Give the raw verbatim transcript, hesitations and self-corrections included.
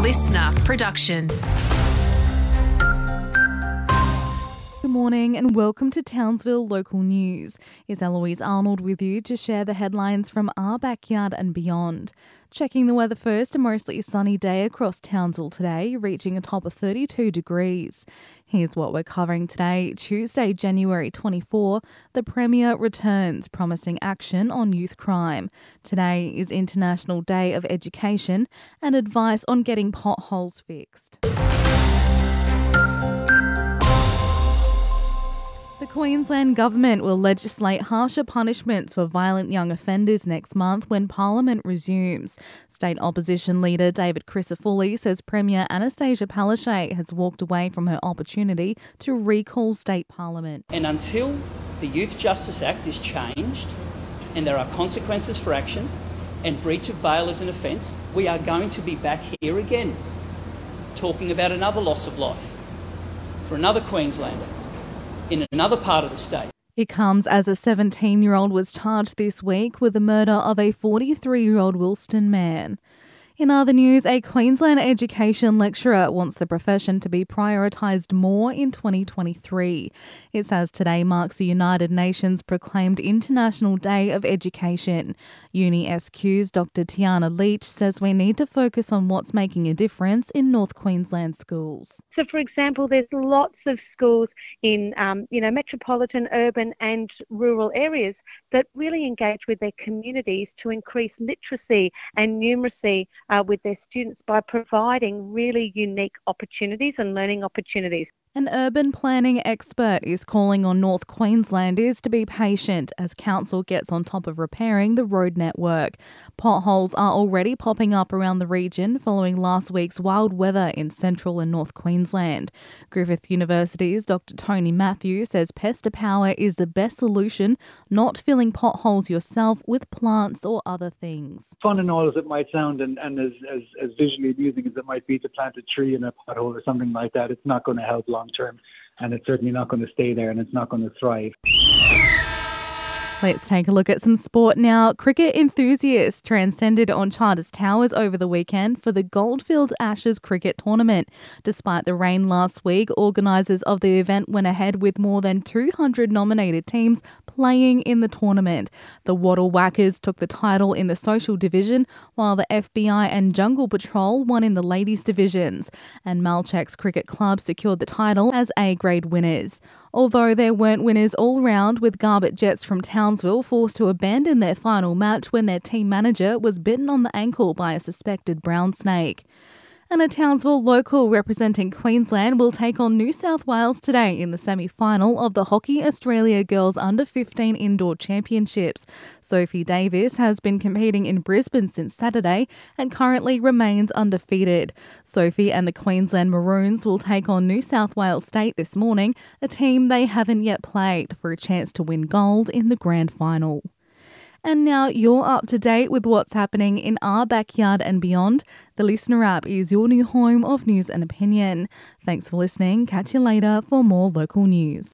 listener production. Good morning and welcome to Townsville Local News. It's Eloise Arnold with you to share the headlines from our backyard and beyond. Checking the weather first, a mostly sunny day across Townsville today, reaching a top of thirty-two degrees. Here's what we're covering today. Tuesday, January twenty-fourth, the Premier returns, promising action on youth crime. Today is International Day of Education and advice on getting potholes fixed. The Queensland Government will legislate harsher punishments for violent young offenders next month when Parliament resumes. State Opposition Leader David Crisafulli says Premier Anastasia Palaszczuk has walked away from her opportunity to recall State Parliament. And until the Youth Justice Act is changed and there are consequences for action and breach of bail is an offence, we are going to be back here again talking about another loss of life for another Queenslander in another part of the state. It comes as a seventeen-year-old was charged this week with the murder of a forty-three-year-old Wilston man. In other news, a Queensland education lecturer wants the profession to be prioritised more in twenty twenty-three. It says today marks the United Nations proclaimed International Day of Education. Uni S Q's Doctor Tiana Leach says we need to focus on what's making a difference in North Queensland schools. So, for example, there's lots of schools in, um, you know, metropolitan, urban and rural areas that really engage with their communities to increase literacy and numeracy Uh, with their students by providing really unique opportunities and learning opportunities. An urban planning expert is calling on North Queenslanders to be patient as council gets on top of repairing the road network. Potholes are already popping up around the region following last week's wild weather in central and North Queensland. Griffith University's Doctor Tony Matthew says Pesta Power is the best solution, not filling potholes yourself with plants or other things. Fun and all as it might sound, and, and as, as, as visually amusing as it might be to plant a tree in a pothole or something like that, it's not going to help long term, and it's certainly not going to stay there, and it's not going to thrive. Let's take a look at some sport now. Cricket enthusiasts transcended on Charters Towers over the weekend for the Goldfield Ashes cricket tournament. Despite the rain last week, organisers of the event went ahead with more than two hundred nominated teams playing in the tournament. The Wattle Whackers took the title in the social division, while the F B I and Jungle Patrol won in the ladies divisions. And Malchaks Cricket Club secured the title as A-grade winners. Although there weren't winners all round, with Garbutt Jets from Townsville forced to abandon their final match when their team manager was bitten on the ankle by a suspected brown snake. And a Townsville local representing Queensland will take on New South Wales today in the semi-final of the Hockey Australia Girls Under fifteen Indoor Championships. Sophie Davis has been competing in Brisbane since Saturday and currently remains undefeated. Sophie and the Queensland Maroons will take on New South Wales State this morning, a team they haven't yet played, for a chance to win gold in the grand final. And now you're up to date with what's happening in our backyard and beyond. The Listener app is your new home of news and opinion. Thanks for listening. Catch you later for more local news.